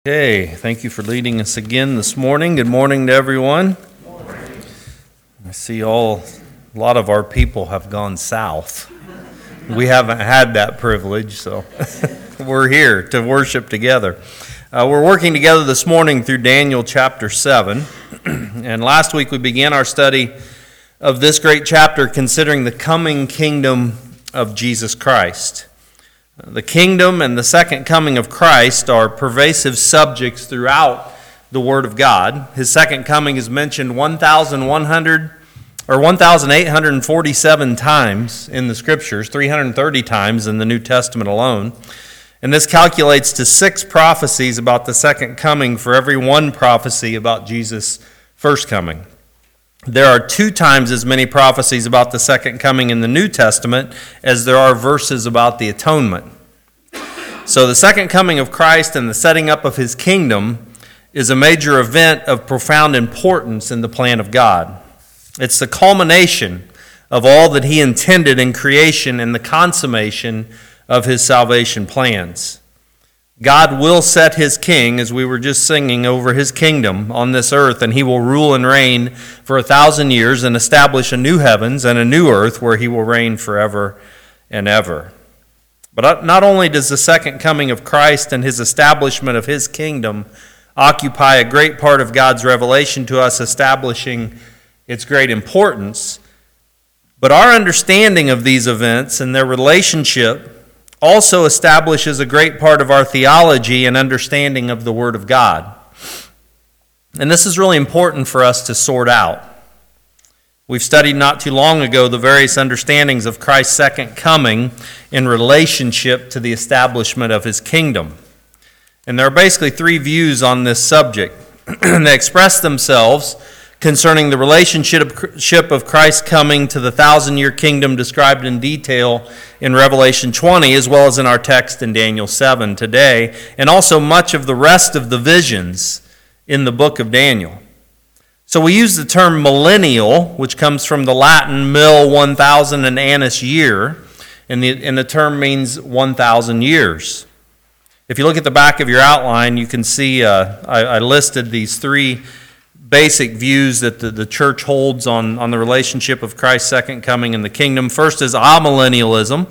Okay, thank you for leading us again this morning. Good morning to everyone. I see a lot of our people have gone south. We haven't had that privilege, so we're here to worship together. We're working together this morning through Daniel chapter 7, and last week we began our study of this great chapter considering the coming kingdom of Jesus Christ. The kingdom and the second coming of Christ are pervasive subjects throughout the Word of God. His second coming is mentioned 1,847 times in the Scriptures, 330 times in the New Testament alone. And this calculates to 6 prophecies about the second coming for every one prophecy about Jesus' first coming. There are 2 times as many prophecies about the second coming in the New Testament as there are verses about the atonement. So the second coming of Christ and the setting up of his kingdom is a major event of profound importance in the plan of God. It's the culmination of all that he intended in creation and the consummation of his salvation plans. God will set his king, as we were just singing, over his kingdom on this earth, and he will rule and reign for 1,000 years and establish a new heavens and a new earth where he will reign forever and ever. But not only does the second coming of Christ and his establishment of his kingdom occupy a great part of God's revelation to us, establishing its great importance, but our understanding of these events and their relationship also establishes a great part of our theology and understanding of the Word of God. And this is really important for us to sort out. We've studied not too long ago the various understandings of Christ's second coming in relationship to the establishment of his kingdom. And there are basically 3 views on this subject. They express themselves concerning the relationship of Christ's coming to the 1,000-year kingdom described in detail in Revelation 20, as well as in our text in Daniel 7 today, and also much of the rest of the visions in the book of Daniel. So we use the term millennial, which comes from the Latin mil 1,000 and annus year, and the term means 1,000 years. If you look at the back of your outline, you can see I listed these 3 basic views that the church holds on the relationship of Christ's second coming and the kingdom. First is amillennialism.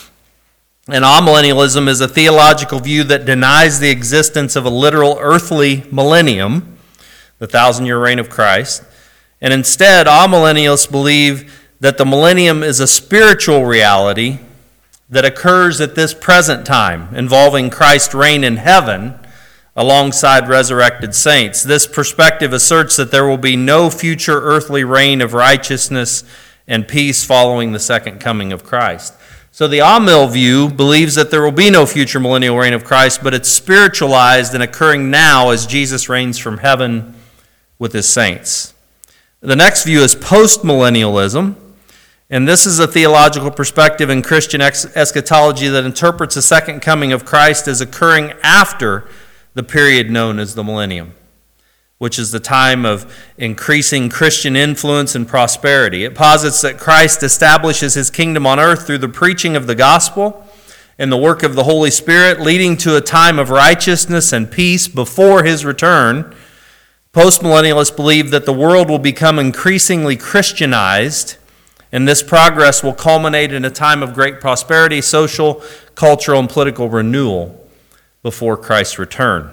And amillennialism is a theological view that denies the existence of a literal earthly millennium, the 1,000-year reign of Christ. And instead, amillennialists believe that the millennium is a spiritual reality that occurs at this present time, involving Christ's reign in heaven alongside resurrected saints. This perspective asserts that there will be no future earthly reign of righteousness and peace following the second coming of Christ. So the Amil view believes that there will be no future millennial reign of Christ, but it's spiritualized and occurring now as Jesus reigns from heaven with his saints. The next view is postmillennialism, and this is a theological perspective in Christian eschatology that interprets the second coming of Christ as occurring after the period known as the millennium, which is the time of increasing Christian influence and prosperity. It posits that Christ establishes his kingdom on earth through the preaching of the gospel and the work of the Holy Spirit, leading to a time of righteousness and peace before his return. Postmillennialists believe that the world will become increasingly Christianized, and this progress will culminate in a time of great prosperity, social, cultural, and political renewal before Christ's return.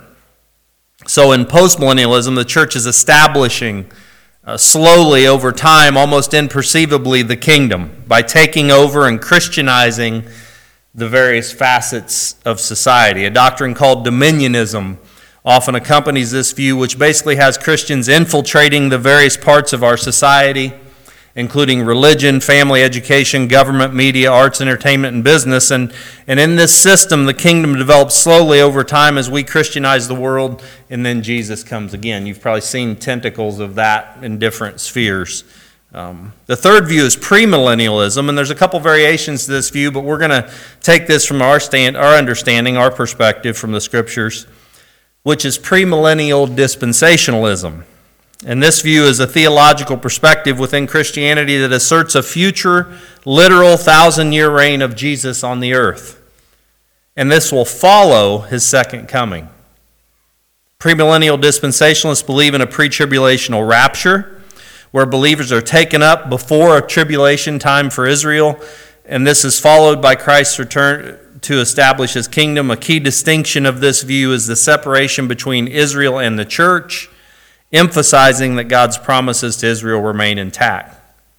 So in postmillennialism, the church is establishing slowly over time, almost imperceivably, the kingdom by taking over and Christianizing the various facets of society. A doctrine called dominionism often accompanies this view, which basically has Christians infiltrating the various parts of our society, including religion, family, education, government, media, arts, entertainment, and business. And in this system, the kingdom develops slowly over time as we Christianize the world, and then Jesus comes again. You've probably seen tentacles of that in different spheres. The third view is premillennialism, and there's a couple variations to this view, but we're going to take this from our understanding, our perspective from the Scriptures, which is premillennial dispensationalism. And this view is a theological perspective within Christianity that asserts a future, literal 1,000-year reign of Jesus on the earth. And this will follow his second coming. Premillennial dispensationalists believe in a pre-tribulational rapture, where believers are taken up before a tribulation time for Israel, and this is followed by Christ's return to establish his kingdom. A key distinction of this view is the separation between Israel and the church, emphasizing that God's promises to Israel remain intact.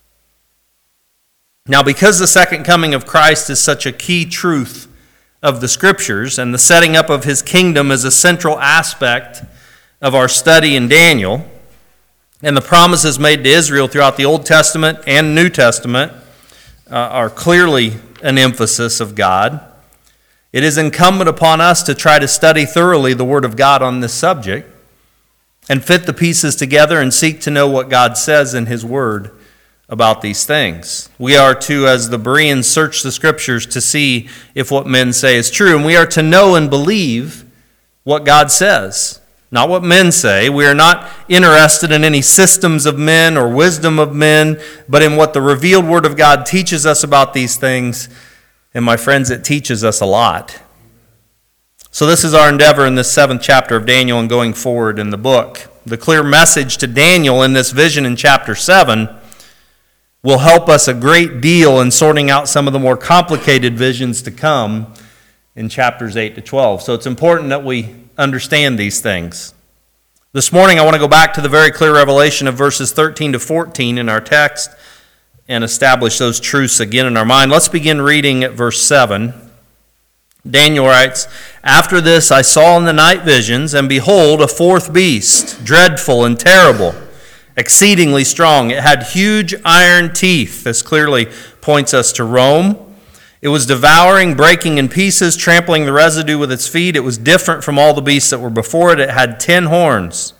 Now, because the second coming of Christ is such a key truth of the Scriptures, and the setting up of his kingdom is a central aspect of our study in Daniel, and the promises made to Israel throughout the Old Testament and New Testament are clearly an emphasis of God, it is incumbent upon us to try to study thoroughly the Word of God on this subject and fit the pieces together and seek to know what God says in his Word about these things. We are to, as the Bereans, search the Scriptures to see if what men say is true, and we are to know and believe what God says, not what men say. We are not interested in any systems of men or wisdom of men, but in what the revealed Word of God teaches us about these things. And my friends, it teaches us a lot. So this is our endeavor in this 7th chapter of Daniel and going forward in the book. The clear message to Daniel in this vision in chapter 7 will help us a great deal in sorting out some of the more complicated visions to come in chapters 8 to 12. So it's important that we understand these things. This morning I want to go back to the very clear revelation of verses 13 to 14 in our text and establish those truths again in our mind. Let's begin reading at verse 7. Daniel writes, "After this I saw in the night visions, and behold, a fourth beast, dreadful and terrible, exceedingly strong. It had huge iron teeth." This clearly points us to Rome. "It was devouring, breaking in pieces, trampling the residue with its feet. It was different from all the beasts that were before it. It had 10 horns.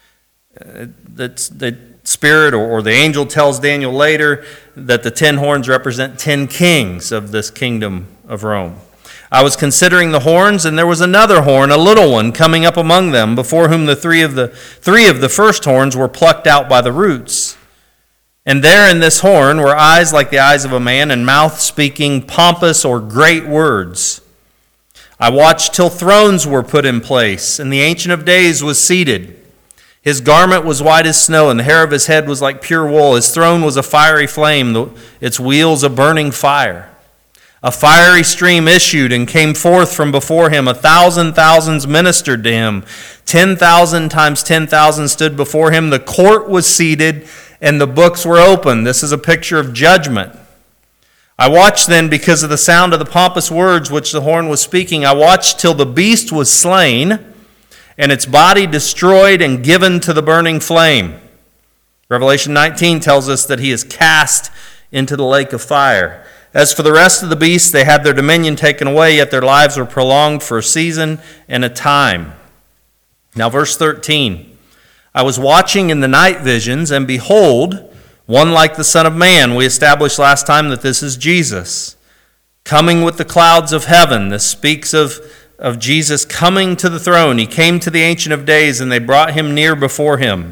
The Spirit or the angel tells Daniel later that the 10 horns represent 10 kings of this kingdom of Rome. "I was considering the horns, and there was another horn, a little one, coming up among them, before whom the three of the first horns were plucked out by the roots. And there in this horn were eyes like the eyes of a man, and mouth speaking pompous or great words. I watched till thrones were put in place, and the Ancient of Days was seated. His garment was white as snow, and the hair of his head was like pure wool. His throne was a fiery flame, its wheels a burning fire. A fiery stream issued and came forth from before him. 1,000 thousands ministered to him. 10,000 times 10,000 stood before him. The court was seated, and the books were opened." This is a picture of judgment. "I watched then because of the sound of the pompous words which the horn was speaking. I watched till the beast was slain, and its body destroyed and given to the burning flame." Revelation 19 tells us that he is cast into the lake of fire. "As for the rest of the beasts, they had their dominion taken away, yet their lives were prolonged for a season and a time." Now verse 13. "I was watching in the night visions, and behold, one like the Son of Man." We established last time that this is Jesus, coming with the clouds of heaven. This speaks of Jesus coming to the throne. He came to the Ancient of Days, and they brought him near before him.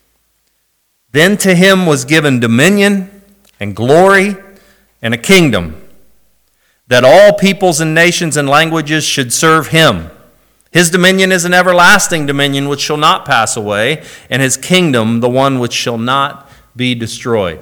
"Then to him was given dominion and glory and a kingdom, that all peoples and nations and languages should serve him. His dominion is an everlasting dominion which shall not pass away, and his kingdom the one which shall not be destroyed."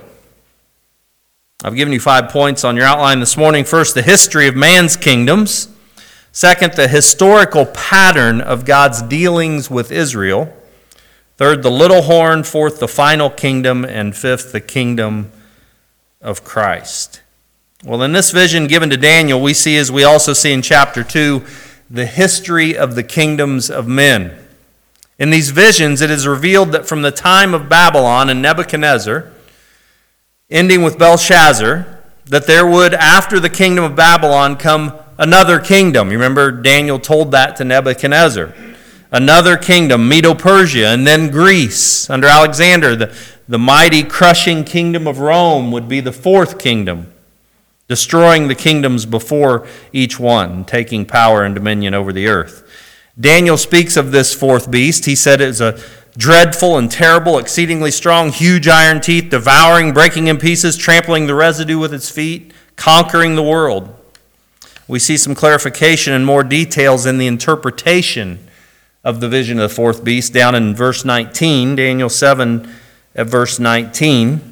I've given you 5 points on your outline this morning. First, the history of man's kingdoms. Second, the historical pattern of God's dealings with Israel. Third, the little horn. Fourth, the final kingdom. And fifth, the kingdom of Christ. Well, in this vision given to Daniel, we see, as we also see in chapter 2, the history of the kingdoms of men. In these visions, it is revealed that from the time of Babylon and Nebuchadnezzar, ending with Belshazzar, that there would, after the kingdom of Babylon, come another kingdom. You remember Daniel told that to Nebuchadnezzar. Another kingdom, Medo-Persia, and then Greece. Under Alexander, the mighty crushing kingdom of Rome would be the fourth kingdom, destroying the kingdoms before each one, taking power and dominion over the earth. Daniel speaks of this fourth beast. He said it is a dreadful and terrible, exceedingly strong, huge iron teeth, devouring, breaking in pieces, trampling the residue with its feet, conquering the world. We see some clarification and more details in the interpretation of the vision of the fourth beast down in verse 19, Daniel 7 at verse 19.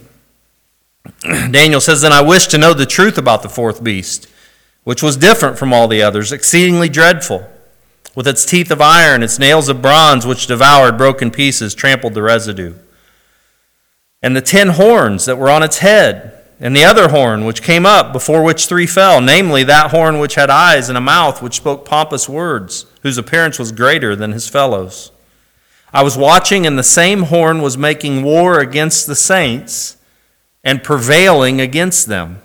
Daniel says, "Then I wished to know the truth about the fourth beast, which was different from all the others, exceedingly dreadful, with its teeth of iron, its nails of bronze, which devoured, broke in pieces, trampled the residue. And the 10 horns that were on its head, and the other horn which came up, before which 3 fell, namely that horn which had eyes and a mouth, which spoke pompous words, whose appearance was greater than his fellows. I was watching, and the same horn was making war against the saints and prevailing against them,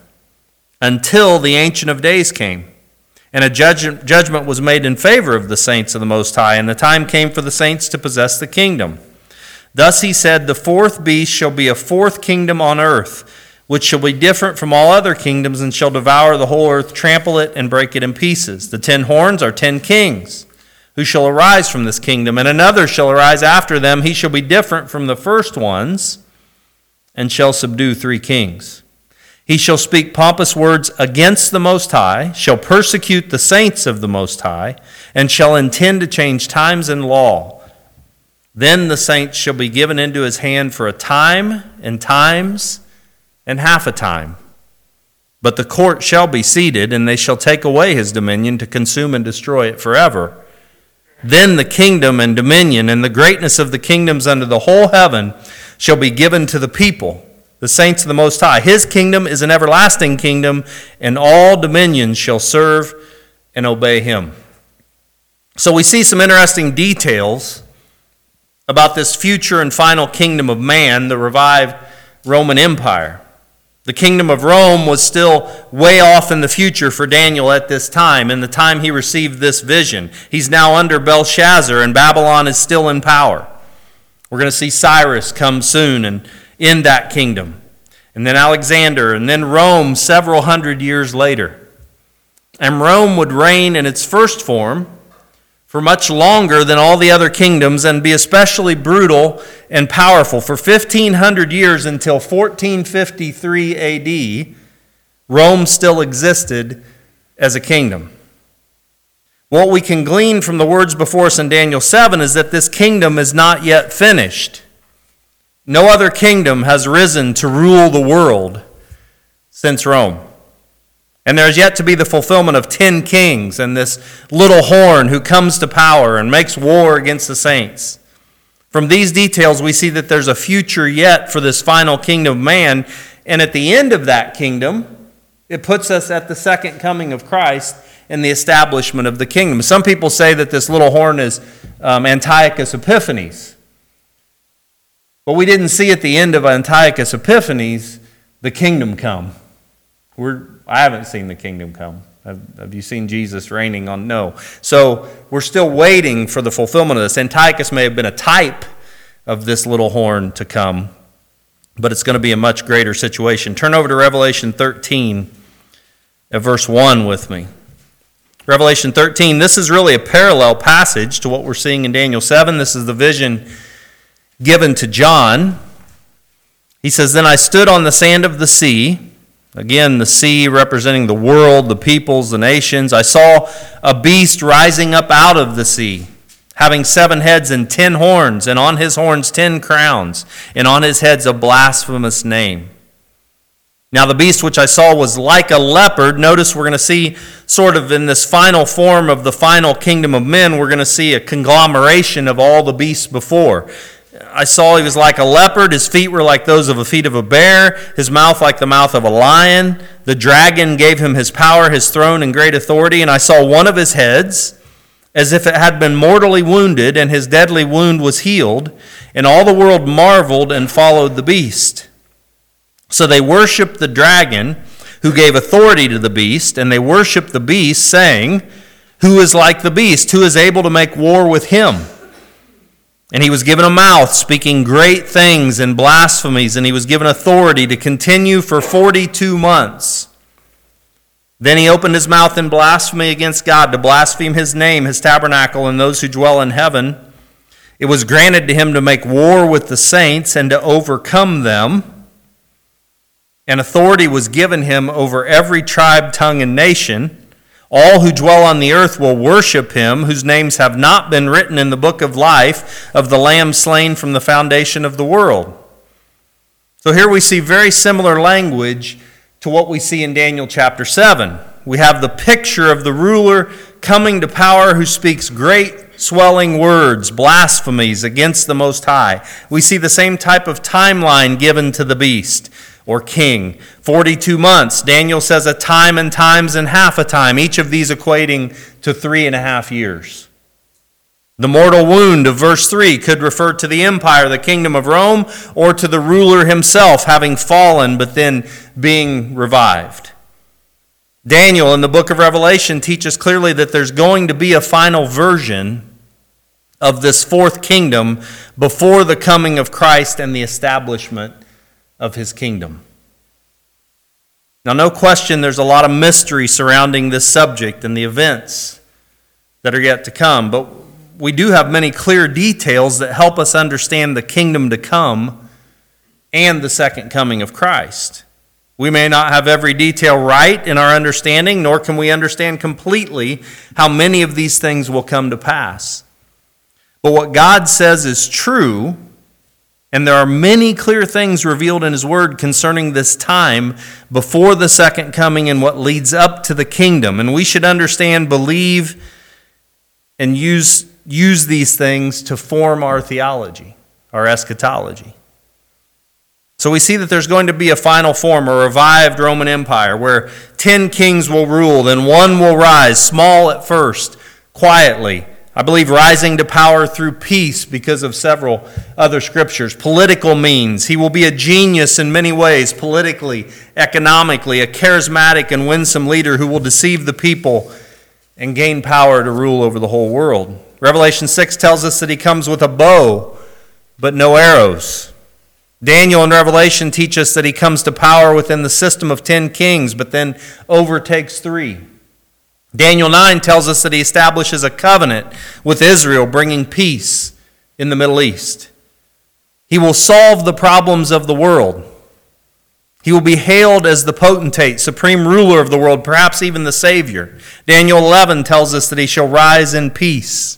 until the Ancient of Days came. And a judgment was made in favor of the saints of the Most High, and the time came for the saints to possess the kingdom. Thus he said, the fourth beast shall be a fourth kingdom on earth, which shall be different from all other kingdoms, and shall devour the whole earth, trample it, and break it in pieces. The 10 horns are 10 kings, who shall arise from this kingdom, and another shall arise after them. He shall be different from the first ones, and shall subdue 3 kings. He shall speak pompous words against the Most High, shall persecute the saints of the Most High, and shall intend to change times and law. Then the saints shall be given into his hand for a time, and times, and half a time. But the court shall be seated, and they shall take away his dominion to consume and destroy it forever. Then the kingdom and dominion and the greatness of the kingdoms under the whole heaven shall be given to the people, the saints of the Most High. His kingdom is an everlasting kingdom, and all dominions shall serve and obey him." So we see some interesting details about this future and final kingdom of man, the revived Roman Empire. The kingdom of Rome was still way off in the future for Daniel at this time, in the time he received this vision. He's now under Belshazzar, and Babylon is still in power. We're going to see Cyrus come soon and end that kingdom, and then Alexander, and then Rome several hundred years later. And Rome would reign in its first form for much longer than all the other kingdoms, and be especially brutal and powerful. For 1,500 years, until 1453 AD, Rome still existed as a kingdom. What we can glean from the words before us in Daniel 7 is that this kingdom is not yet finished. No other kingdom has risen to rule the world since Rome. And there is yet to be the fulfillment of 10 kings and this little horn who comes to power and makes war against the saints. From these details, we see that there's a future yet for this final kingdom of man. And at the end of that kingdom, it puts us at the second coming of Christ and the establishment of the kingdom. Some people say that this little horn is Antiochus Epiphanes. But we didn't see at the end of Antiochus Epiphanes the kingdom come. I haven't seen the kingdom come. Have you seen Jesus reigning on? No. So we're still waiting for the fulfillment of this. Antiochus may have been a type of this little horn to come, but it's going to be a much greater situation. Turn over to Revelation 13 at verse 1 with me. Revelation 13, this is really a parallel passage to what we're seeing in Daniel 7. This is the vision given to John. He says, "Then I stood on the sand of the sea." Again, the sea representing the world, the peoples, the nations. "I saw a beast rising up out of the sea, having 7 heads and 10 horns, and on his horns 10 crowns, and on his heads a blasphemous name. Now the beast which I saw was like a leopard." Notice we're going to see sort of in this final form of the final kingdom of men, we're going to see a conglomeration of all the beasts before. "I saw he was like a leopard. His feet were like those of the feet of a bear. His mouth like the mouth of a lion. The dragon gave him his power, his throne, and great authority. And I saw one of his heads as if it had been mortally wounded, and his deadly wound was healed. And all the world marveled and followed the beast. So they worshiped the dragon, who gave authority to the beast, and they worshiped the beast, saying, 'Who is like the beast? Who is able to make war with him?' And he was given a mouth, speaking great things and blasphemies, and he was given authority to continue for 42 months. Then he opened his mouth in blasphemy against God, to blaspheme his name, his tabernacle, and those who dwell in heaven. It was granted to him to make war with the saints and to overcome them. And authority was given him over every tribe, tongue, and nation. All who dwell on the earth will worship him, whose names have not been written in the book of life of the Lamb slain from the foundation of the world. So here we see very similar language to what we see in Daniel chapter 7. We have the picture of the ruler coming to power who speaks great swelling words, blasphemies against the Most High. We see the same type of timeline given to the beast or king. 42 months. Daniel says a time and times and half a time, each of these equating to 3.5 years. The mortal wound of verse 3 could refer to the empire, the kingdom of Rome, or to the ruler himself having fallen but then being revived. Daniel in the book of Revelation teaches clearly that there's going to be a final version of this fourth kingdom before the coming of Christ and the establishment of his kingdom. Now, no question there's a lot of mystery surrounding this subject and the events that are yet to come, but we do have many clear details that help us understand the kingdom to come and the second coming of Christ. We may not have every detail right in our understanding, nor can we understand completely how many of these things will come to pass. But what God says is true, and there are many clear things revealed in his word concerning this time before the second coming and what leads up to the kingdom. And we should understand, believe, and use these things to form our theology, our eschatology. So we see that there's going to be a final form, a revived Roman Empire, where 10 kings will rule, then one will rise, small at first, quietly. I believe rising to power through peace because of several other scriptures. Political means. He will be a genius in many ways, politically, economically, a charismatic and winsome leader who will deceive the people and gain power to rule over the whole world. Revelation 6 tells us that he comes with a bow, but no arrows. Daniel in Revelation teach us that he comes to power within the system of 10 kings, but then overtakes 3. Daniel 9 tells us that he establishes a covenant with Israel, bringing peace in the Middle East. He will solve the problems of the world. He will be hailed as the potentate, supreme ruler of the world, perhaps even the Savior. Daniel 11 tells us that he shall rise in peace.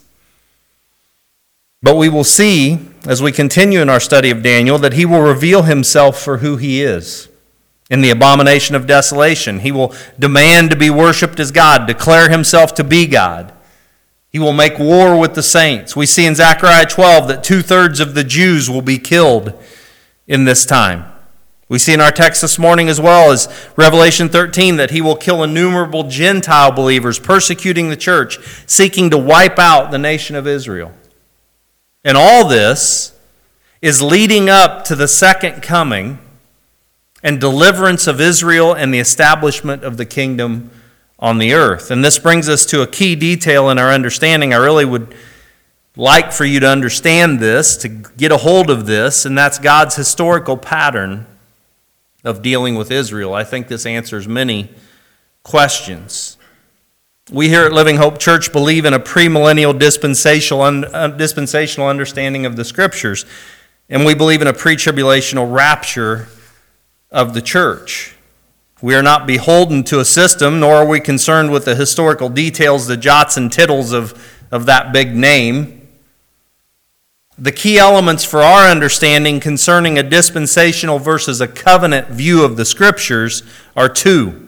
But we will see, as we continue in our study of Daniel, that he will reveal himself for who he is. In the abomination of desolation, he will demand to be worshipped as God, declare himself to be God. He will make war with the saints. We see in Zechariah 12 that 2/3 of the Jews will be killed in this time. We see in our text this morning as well as Revelation 13 that he will kill innumerable Gentile believers, persecuting the church, seeking to wipe out the nation of Israel. And all this is leading up to the second coming and deliverance of Israel and the establishment of the kingdom on the earth. And this brings us to a key detail in our understanding. I really would like for you to understand this, to get a hold of this, and that's God's historical pattern of dealing with Israel. I think this answers many questions. We here at Living Hope Church believe in a premillennial dispensational understanding of the Scriptures, and we believe in a pre-tribulational rapture of the church. We are not beholden to a system, nor are we concerned with the historical details, the jots and tittles of that big name. The key elements for our understanding concerning a dispensational versus a covenant view of the Scriptures are two.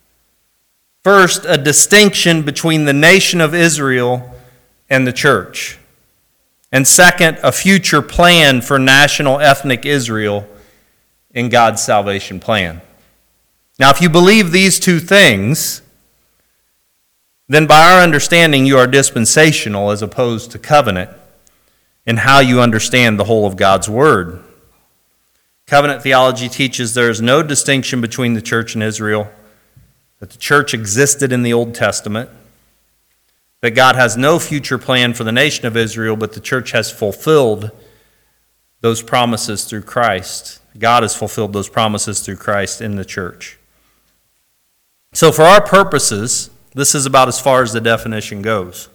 First, a distinction between the nation of Israel and the church. And second, a future plan for national ethnic Israel in God's salvation plan. Now, if you believe these two things, then by our understanding you are dispensational as opposed to covenant in how you understand the whole of God's Word. Covenant theology teaches there is no distinction between the church and Israel, that the church existed in the Old Testament, that God has no future plan for the nation of Israel, but the church has fulfilled those promises through Christ. God has fulfilled those promises through Christ in the church. So for our purposes, this is about as far as the definition goes.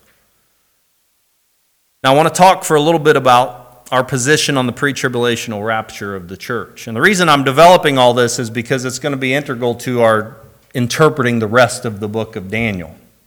Now I want to talk for a little bit about our position on the pre-tribulational rapture of the church. And the reason I'm developing all this is because it's going to be integral to our interpreting the rest of the book of Daniel.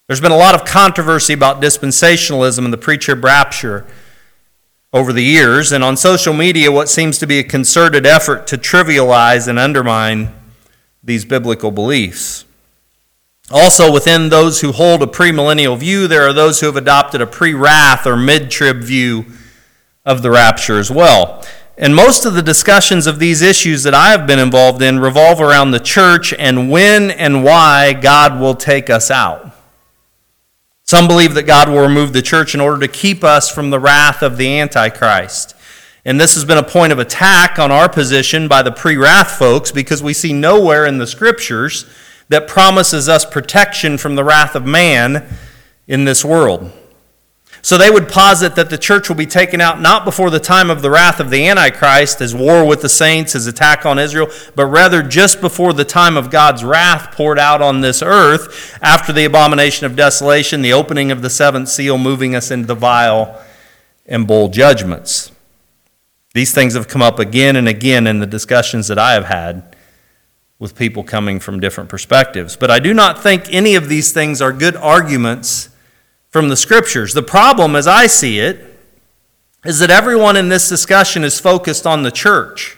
There's been a lot of controversy about dispensationalism and the pre-trib rapture over the years, and on social media, what seems to be a concerted effort to trivialize and undermine these biblical beliefs. Also, within those who hold a premillennial view, there are those who have adopted a pre-wrath or mid-trib view of the rapture as well. And most of the discussions of these issues that I have been involved in revolve around the church and when and why God will take us out. Some believe that God will remove the church in order to keep us from the wrath of the Antichrist. And this has been a point of attack on our position by the pre-wrath folks because we see nowhere in the Scriptures that promises us protection from the wrath of man in this world. So they would posit that the church will be taken out not before the time of the wrath of the Antichrist, as war with the saints, as attack on Israel, but rather just before the time of God's wrath poured out on this earth after the abomination of desolation, the opening of the seventh seal, moving us into the vial and bowl judgments. These things have come up again and again in the discussions that I have had with people coming from different perspectives. But I do not think any of these things are good arguments from the Scriptures. The problem, as I see it, is that everyone in this discussion is focused on the church.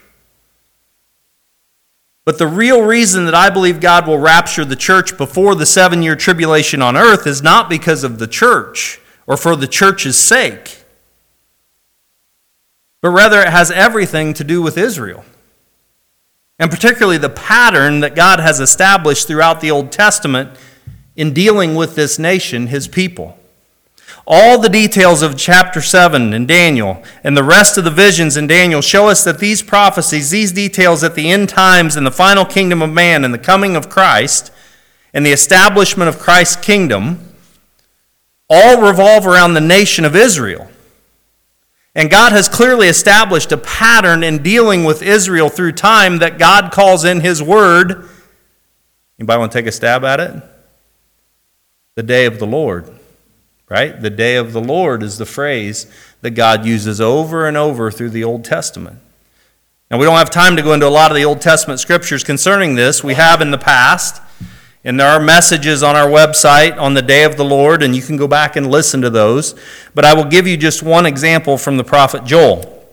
But the real reason that I believe God will rapture the church before the 7-year tribulation on earth is not because of the church or for the church's sake, but rather it has everything to do with Israel. And particularly the pattern that God has established throughout the Old Testament in dealing with this nation, his people. All the details of chapter 7 in Daniel and the rest of the visions in Daniel show us that these prophecies, these details at the end times and the final kingdom of man and the coming of Christ and the establishment of Christ's kingdom all revolve around the nation of Israel. And God has clearly established a pattern in dealing with Israel through time that God calls in his word. Anybody want to take a stab at it? The day of the Lord. Right? The day of the Lord is the phrase that God uses over and over through the Old Testament. Now, we don't have time to go into a lot of the Old Testament scriptures concerning this. We have in the past, and there are messages on our website on the day of the Lord, and you can go back and listen to those. But I will give you just one example from the prophet Joel.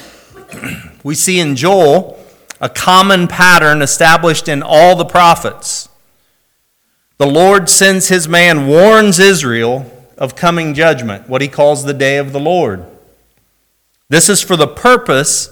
We see in Joel a common pattern established in all the prophets. The Lord sends his man, warns Israel of coming judgment, what he calls the day of the Lord. This is for the purpose,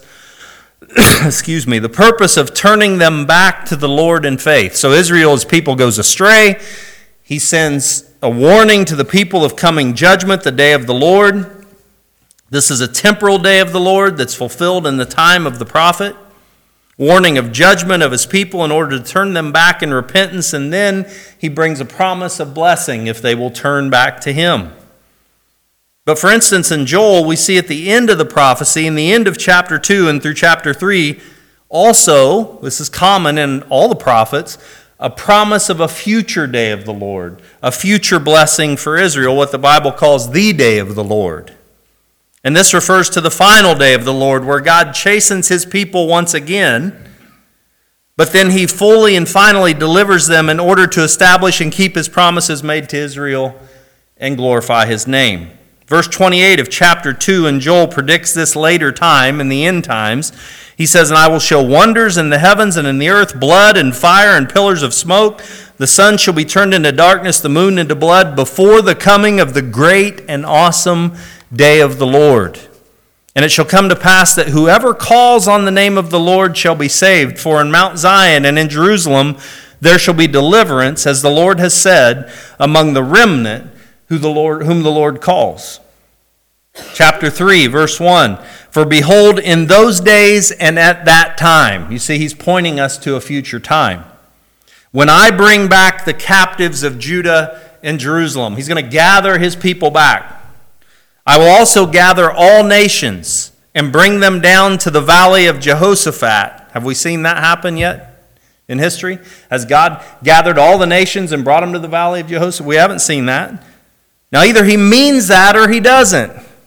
the purpose of turning them back to the Lord in faith. So Israel, as people, goes astray. He sends a warning to the people of coming judgment, the day of the Lord. This is a temporal day of the Lord that's fulfilled in the time of the prophet. Warning of judgment of his people in order to turn them back in repentance, and then he brings a promise of blessing if they will turn back to him. But for instance, in Joel, we see at the end of the prophecy, in the end of chapter 2 and through chapter 3, also, this is common in all the prophets, a promise of a future day of the Lord, a future blessing for Israel, what the Bible calls the day of the Lord. And this refers to the final day of the Lord, where God chastens his people once again, but then he fully and finally delivers them in order to establish and keep his promises made to Israel and glorify his name. Verse 28 of chapter 2 in Joel predicts this later time, in the end times. He says, "And I will show wonders in the heavens and in the earth, blood and fire and pillars of smoke. The sun shall be turned into darkness, the moon into blood, before the coming of the great and awesome day of the Lord. And it shall come to pass that whoever calls on the name of the Lord shall be saved. For in Mount Zion and in Jerusalem there shall be deliverance, as the Lord has said, among the remnant whom the Lord calls." Chapter 3, verse 1, "For behold, in those days and at that time," you see, he's pointing us to a future time, "when I bring back the captives of Judah and Jerusalem," he's going to gather his people back. "I will also gather all nations and bring them down to the valley of Jehoshaphat." Have we seen that happen yet in history? Has God gathered all the nations and brought them to the valley of Jehoshaphat? We haven't seen that. Now, either he means that or he doesn't.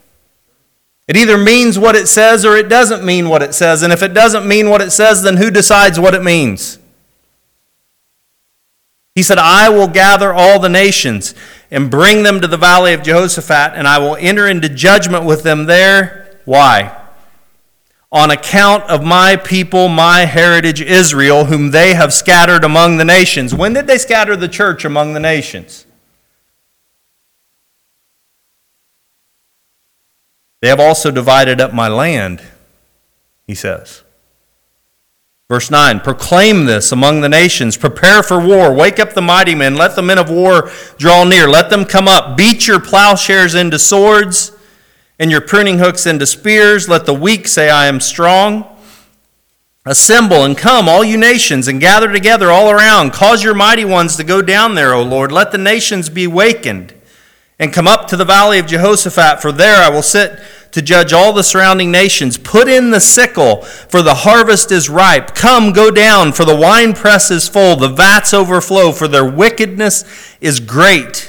It either means what it says or it doesn't mean what it says. And if it doesn't mean what it says, then who decides what it means? He said, "I will gather all the nations." and bring them to the valley of Jehoshaphat, and I will enter into judgment with them there. Why? On account of my people, my heritage Israel, whom they have scattered among the nations. When did they scatter the church among the nations? They have also divided up my land, he says. Verse 9, proclaim this among the nations. Prepare for war. Wake up the mighty men. Let the men of war draw near. Let them come up. Beat your plowshares into swords and your pruning hooks into spears. Let the weak say, I am strong. Assemble and come, all you nations, and gather together all around. Cause your mighty ones to go down there, O Lord. Let the nations be wakened and come up to the valley of Jehoshaphat, for there I will sit to judge all the surrounding nations. Put in the sickle, for the harvest is ripe. Come, go down, for the winepress is full, the vats overflow, for their wickedness is great.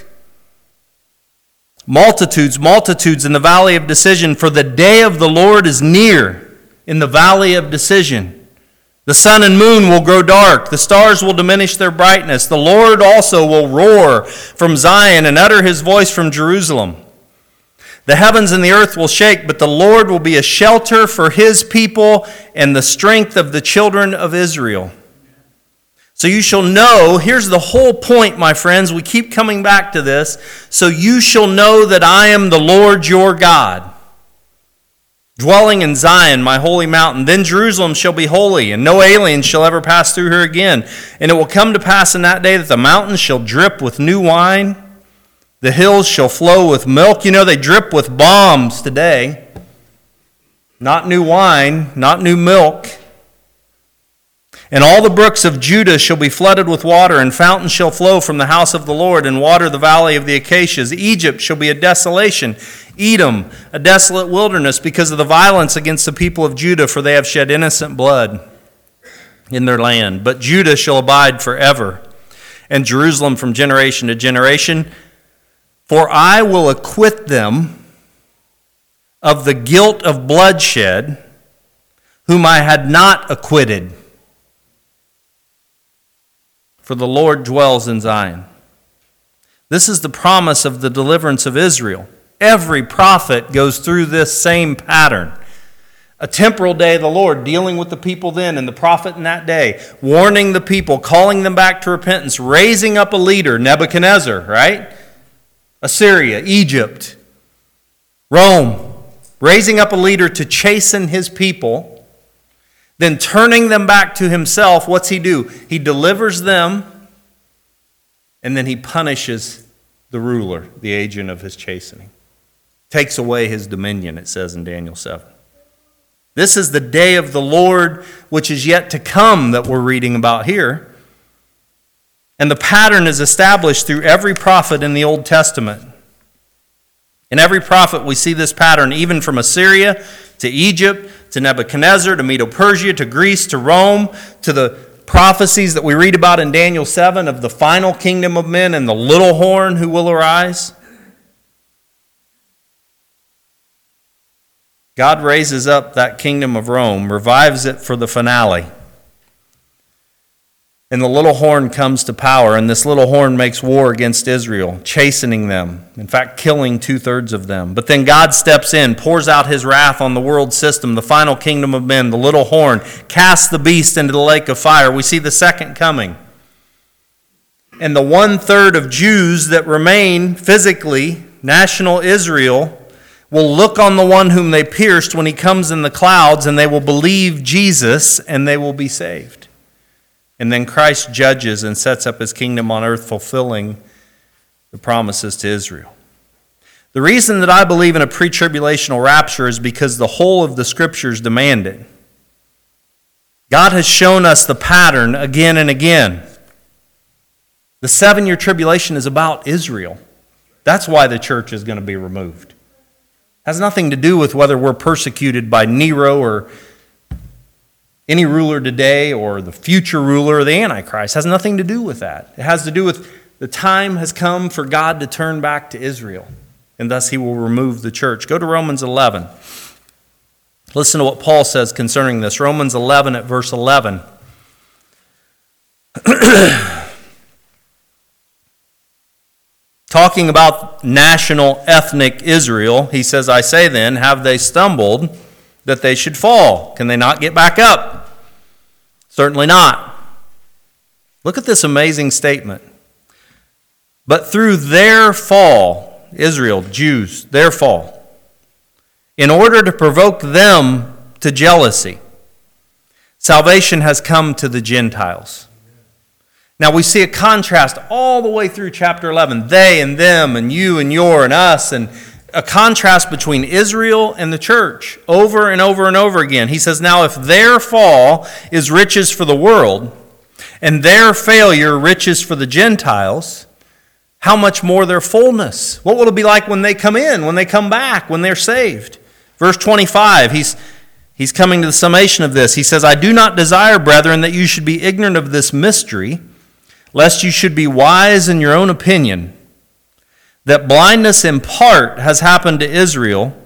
Multitudes, multitudes in the valley of decision, for the day of the Lord is near in the valley of decision. The sun and moon will grow dark. The stars will diminish their brightness. The Lord also will roar from Zion and utter his voice from Jerusalem. The heavens and the earth will shake, but the Lord will be a shelter for his people and the strength of the children of Israel. So you shall know, here's the whole point, my friends. We keep coming back to this. So you shall know that I am the Lord your God, dwelling in Zion, my holy mountain. Then Jerusalem shall be holy, and no alien shall ever pass through her again. And it will come to pass in that day that the mountains shall drip with new wine. The hills shall flow with milk. You know, they drip with bombs today. Not new wine, not new milk. And all the brooks of Judah shall be flooded with water, and fountains shall flow from the house of the Lord, and water the valley of the acacias. Egypt shall be a desolation, Edom a desolate wilderness, because of the violence against the people of Judah, for they have shed innocent blood in their land. But Judah shall abide forever, and Jerusalem from generation to generation. For I will acquit them of the guilt of bloodshed, whom I had not acquitted. For the Lord dwells in Zion. This is the promise of the deliverance of Israel. Every prophet goes through this same pattern. A temporal day of the Lord, dealing with the people then, and the prophet in that day, warning the people, calling them back to repentance, raising up a leader, Nebuchadnezzar, right? Assyria, Egypt, Rome, raising up a leader to chasten his people, then turning them back to himself. What's he do? He delivers them, and then he punishes the ruler, the agent of his chastening. Takes away his dominion, it says in Daniel 7. This is the day of the Lord, which is yet to come, that we're reading about here. And the pattern is established through every prophet in the Old Testament. In every prophet we see this pattern, even from Assyria to Egypt to Nebuchadnezzar to Medo-Persia to Greece to Rome to the prophecies that we read about in Daniel 7 of the final kingdom of men and the little horn who will arise. God raises up that kingdom of Rome, revives it for the finale. And the little horn comes to power, and this little horn makes war against Israel, chastening them, in fact, killing 2/3 of them. But then God steps in, pours out his wrath on the world system, the final kingdom of men, the little horn, casts the beast into the lake of fire. We see the second coming. And the 1/3 of Jews that remain physically, national Israel, will look on the one whom they pierced when he comes in the clouds, and they will believe Jesus, and they will be saved. And then Christ judges and sets up his kingdom on earth, fulfilling the promises to Israel. The reason that I believe in a pre-tribulational rapture is because the whole of the scriptures demand it. God has shown us the pattern again and again. The 7-year tribulation is about Israel. That's why the church is going to be removed. It has nothing to do with whether we're persecuted by Nero or any ruler today or the future ruler or the Antichrist. It has nothing to do with that. It has to do with the time has come for God to turn back to Israel, and thus he will remove the church. Go to Romans 11. Listen to what Paul says concerning this. Romans 11 at verse 11. talking about national ethnic Israel, he says, I say then, have they stumbled that they should fall? Can they not get back up? Certainly not. Look at this amazing statement. But through their fall, Israel, Jews, their fall, in order to provoke them to jealousy, salvation has come to the Gentiles. Now we see a contrast all the way through chapter 11. They and them and you and your and us, and a contrast between Israel and the church over and over and over again. He says, now if their fall is riches for the world and their failure riches for the Gentiles, how much more their fullness? What will it be like when they come in, when they come back, when they're saved? Verse 25, he's coming to the summation of this. He says, I do not desire, brethren, that you should be ignorant of this mystery, lest you should be wise in your own opinion, that blindness in part has happened to Israel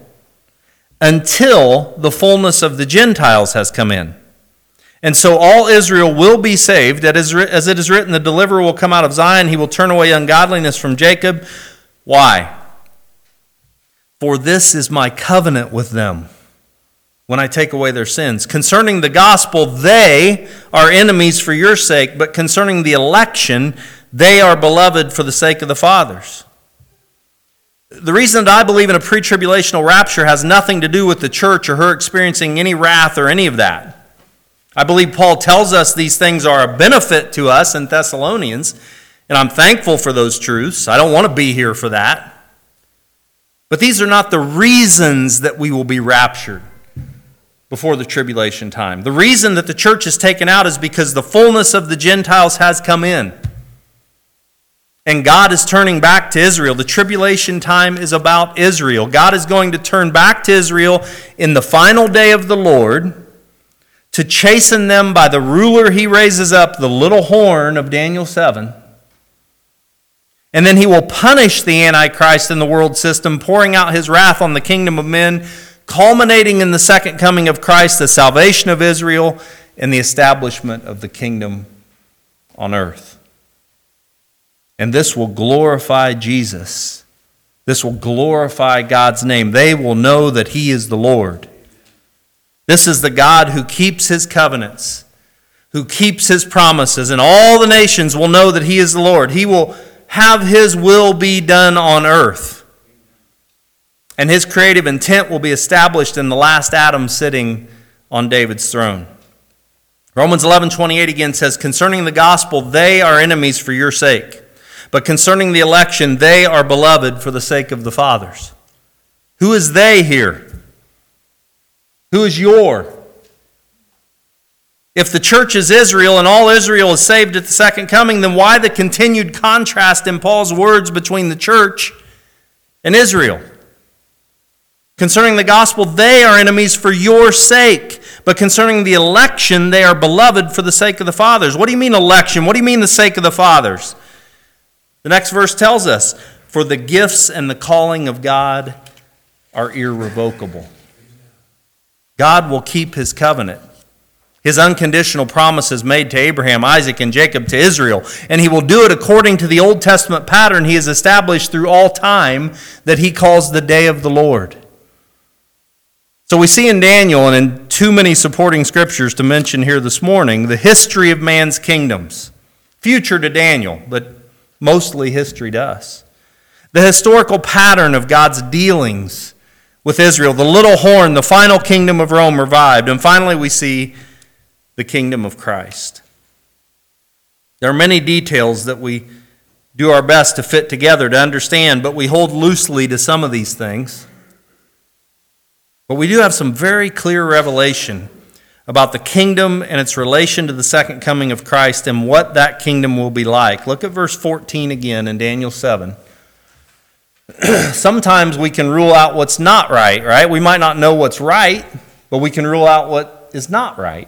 until the fullness of the Gentiles has come in. And so all Israel will be saved, as it is written, the deliverer will come out of Zion, he will turn away ungodliness from Jacob. Why? For this is my covenant with them, when I take away their sins. Concerning the gospel, they are enemies for your sake, but concerning the election, they are beloved for the sake of the fathers. The reason that I believe in a pre-tribulational rapture has nothing to do with the church or her experiencing any wrath or any of that. I believe Paul tells us these things are a benefit to us in Thessalonians, and I'm thankful for those truths. I don't want to be here for that. But these are not the reasons that we will be raptured before the tribulation time. The reason that the church is taken out is because the fullness of the Gentiles has come in. And God is turning back to Israel. The tribulation time is about Israel. God is going to turn back to Israel in the final day of the Lord to chasten them by the ruler he raises up, the little horn of Daniel 7. And then he will punish the Antichrist in the world system, pouring out his wrath on the kingdom of men, culminating in the second coming of Christ, the salvation of Israel, and the establishment of the kingdom on earth. And this will glorify Jesus. This will glorify God's name. They will know that he is the Lord. This is the God who keeps his covenants, who keeps his promises, and all the nations will know that he is the Lord. He will have his will be done on earth. And his creative intent will be established in the last Adam sitting on David's throne. Romans 11:28 again says, concerning the gospel, they are enemies for your sake. But concerning the election, they are beloved for the sake of the fathers. Who is they here? Who is your? If the church is Israel and all Israel is saved at the second coming, then why the continued contrast in Paul's words between the church and Israel? Concerning the gospel, they are enemies for your sake. But concerning the election, they are beloved for the sake of the fathers. What do you mean election? What do you mean the sake of the fathers? The next verse tells us, for the gifts and the calling of God are irrevocable. God will keep his covenant, his unconditional promises made to Abraham, Isaac, and Jacob to Israel. And he will do it according to the Old Testament pattern he has established through all time that he calls the day of the Lord. So we see in Daniel and in too many supporting scriptures to mention here this morning, the history of man's kingdoms. Future to Daniel, but mostly history to us. The historical pattern of God's dealings with Israel, the little horn, the final kingdom of Rome revived, and finally we see the kingdom of Christ. There are many details that we do our best to fit together to understand, but we hold loosely to some of these things. But we do have some very clear revelation about the kingdom and its relation to the second coming of Christ and what that kingdom will be like. Look at verse 14 again in Daniel 7. Sometimes we can rule out what's not right, right? We might not know what's right, but we can rule out what is not right.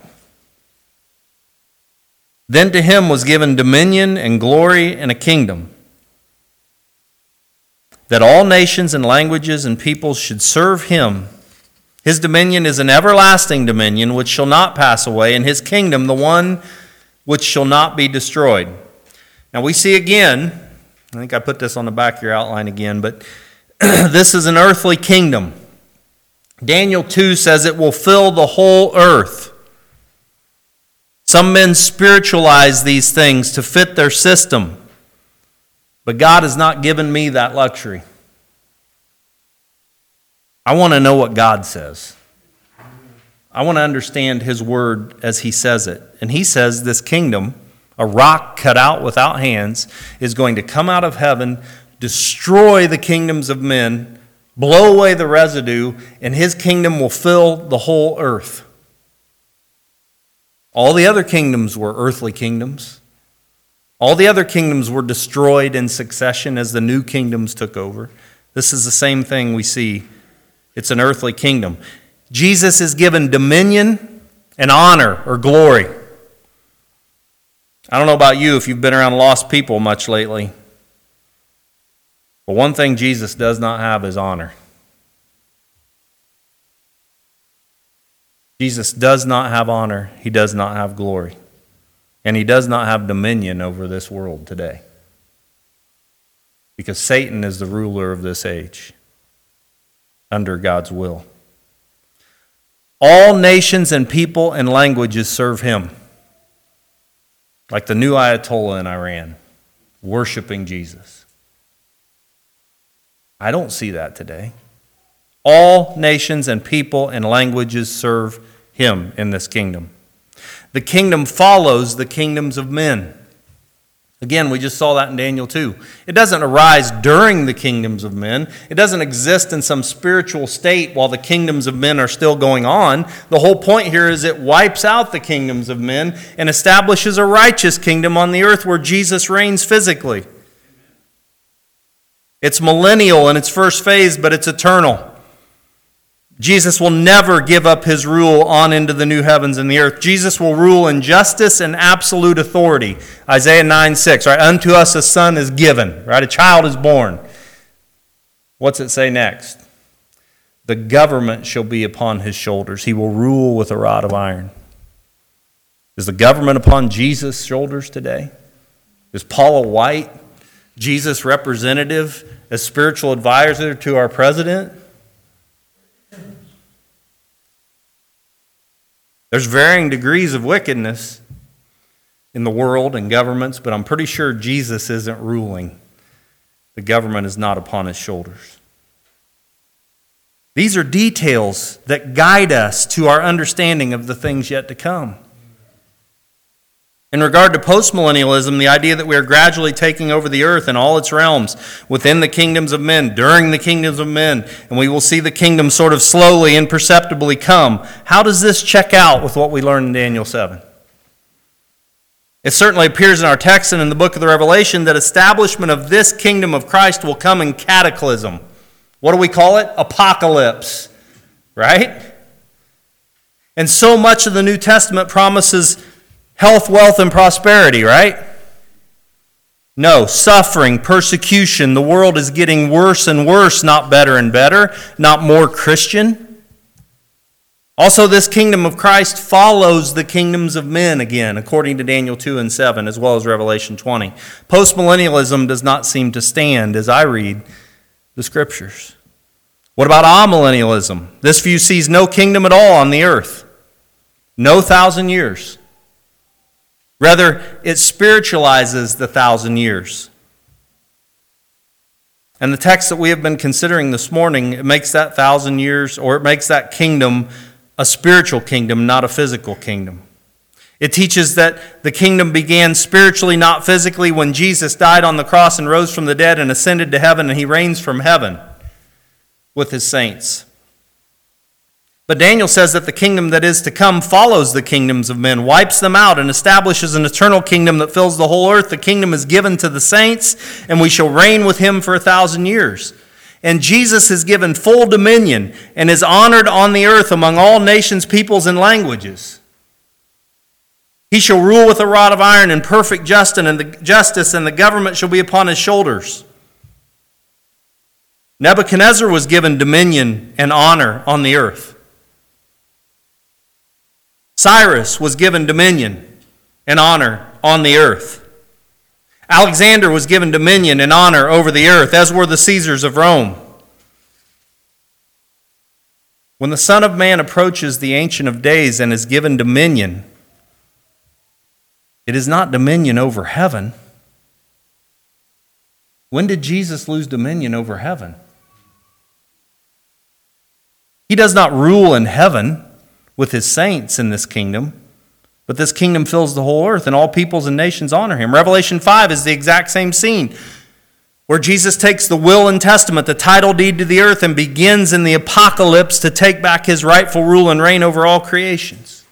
Then to him was given dominion and glory and a kingdom, that all nations and languages and peoples should serve him. His dominion is an everlasting dominion which shall not pass away, and his kingdom the one which shall not be destroyed. Now we see again I think I put this on the back of your outline again, but this is an earthly kingdom. Daniel 2 says it will fill the whole earth. Some men spiritualize these things to fit their system, but God has not given me that luxury. I want to know what God says. I want to understand His word as He says it. And He says this kingdom, a rock cut out without hands, is going to come out of heaven, destroy the kingdoms of men, blow away the residue, and His kingdom will fill the whole earth. All the other kingdoms were earthly kingdoms. All the other kingdoms were destroyed in succession as the new kingdoms took over. This is the same thing we see. It's an earthly kingdom. Jesus is given dominion and honor or glory. I don't know about you if you've been around lost people much lately, but one thing Jesus does not have is honor. Jesus does not have honor. He does not have glory. And He does not have dominion over this world today. Because Satan is the ruler of this age under God's will. All nations and people and languages serve Him. Like the new Ayatollah in Iran, worshiping Jesus. I don't see that today. All nations and people and languages serve Him in this kingdom. The kingdom follows the kingdoms of men. Again, we just saw that in Daniel 2. It doesn't arise during the kingdoms of men. It doesn't exist in some spiritual state while the kingdoms of men are still going on. The whole point here is it wipes out the kingdoms of men and establishes a righteous kingdom on the earth where Jesus reigns physically. It's millennial in its first phase, but it's eternal. Jesus will never give up His rule on into the new heavens and the earth. Jesus will rule in justice and absolute authority. Isaiah 9:6, right? Unto us a son is given, right? A child is born. What's it say next? The government shall be upon His shoulders. He will rule with a rod of iron. Is the government upon Jesus' shoulders today? Is Paula White, Jesus' representative, as spiritual advisor to our president? There's varying degrees of wickedness in the world and governments, but I'm pretty sure Jesus isn't ruling. The government is not upon His shoulders. These are details that guide us to our understanding of the things yet to come. In regard to postmillennialism, the idea that we are gradually taking over the earth and all its realms within the kingdoms of men, during the kingdoms of men, and we will see the kingdom sort of slowly, imperceptibly come. How does this check out with what we learned in Daniel 7? It certainly appears in our text and in the book of the Revelation that establishment of this kingdom of Christ will come in cataclysm. What do we call it? Apocalypse, right? And so much of the New Testament promises health, wealth, and prosperity, right? No, suffering, persecution. The world is getting worse and worse, not better and better, not more Christian. Also, this kingdom of Christ follows the kingdoms of men again, according to Daniel 2 and 7, as well as Revelation 20. Postmillennialism does not seem to stand as I read the Scriptures. What about amillennialism? This view sees no kingdom at all on the earth. No 1,000 years. Rather, it spiritualizes the 1,000 years. And the text that we have been considering this morning, it makes that 1,000 years, or it makes that kingdom a spiritual kingdom, not a physical kingdom. It teaches that the kingdom began spiritually, not physically, when Jesus died on the cross and rose from the dead and ascended to heaven, and He reigns from heaven with His saints. But Daniel says that the kingdom that is to come follows the kingdoms of men, wipes them out, and establishes an eternal kingdom that fills the whole earth. The kingdom is given to the saints, and we shall reign with Him for 1,000 years. And Jesus is given full dominion and is honored on the earth among all nations, peoples, and languages. He shall rule with a rod of iron in perfect justice, and the government shall be upon His shoulders. Nebuchadnezzar was given dominion and honor on the earth. Cyrus was given dominion and honor on the earth. Alexander was given dominion and honor over the earth, as were the Caesars of Rome. When the Son of Man approaches the Ancient of Days and is given dominion, it is not dominion over heaven. When did Jesus lose dominion over heaven? He does not rule in heaven with his saints in this kingdom, but this kingdom fills the whole earth, and all peoples and nations honor him. Revelation 5 is the exact same scene, where Jesus takes the will and testament, the title deed to the earth, and begins in the apocalypse to take back his rightful rule and reign over all creations.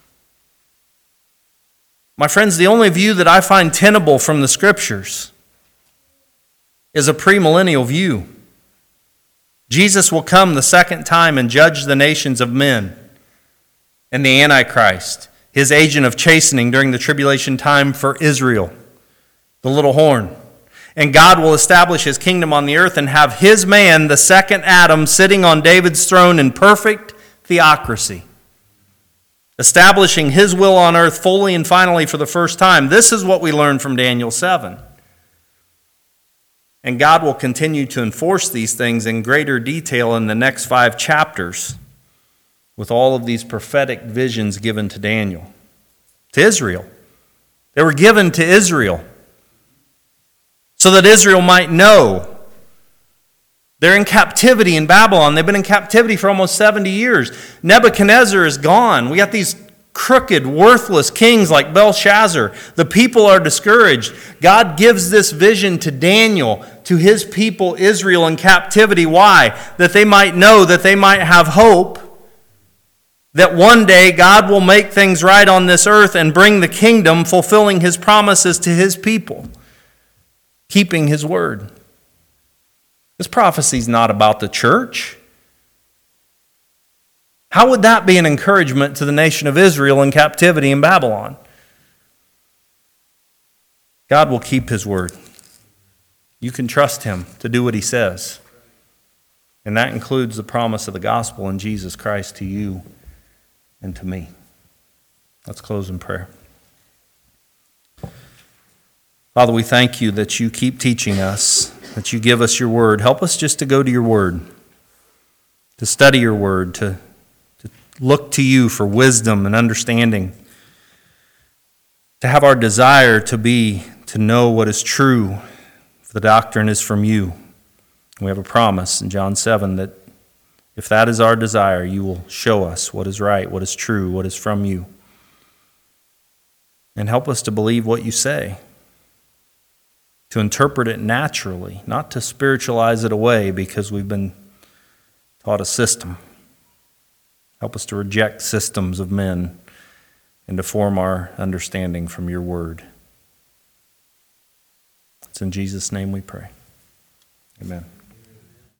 My friends, the only view that I find tenable from the Scriptures is a premillennial view. Jesus will come the second time and judge the nations of men, and the Antichrist, his agent of chastening during the tribulation time for Israel, the little horn. And God will establish his kingdom on the earth and have his man, the second Adam, sitting on David's throne in perfect theocracy, establishing his will on earth fully and finally for the first time. This is what we learn from Daniel 7. And God will continue to enforce these things in greater detail in the next 5 chapters, with all of these prophetic visions given to Daniel, to Israel. They were given to Israel so that Israel might know. They're in captivity in Babylon. They've been in captivity for almost 70 years. Nebuchadnezzar is gone. We got these crooked, worthless kings like Belshazzar. The people are discouraged. God gives this vision to Daniel, to his people Israel in captivity. Why? That they might know, that they might have hope, that one day God will make things right on this earth and bring the kingdom, fulfilling his promises to his people, keeping his word. This prophecy is not about the church. How would that be an encouragement to the nation of Israel in captivity in Babylon? God will keep his word. You can trust him to do what he says. And that includes the promise of the gospel in Jesus Christ to you and to me. Let's close in prayer. Father, we thank you that you keep teaching us, that you give us your word. Help us just to go to your word, to study your word, to look to you for wisdom and understanding, to have our desire to know what is true, for the doctrine is from you. We have a promise in John 7 that if that is our desire, you will show us what is right, what is true, what is from you. And help us to believe what you say, to interpret it naturally, not to spiritualize it away because we've been taught a system. Help us to reject systems of men and to form our understanding from your word. It's in Jesus' name we pray. Amen.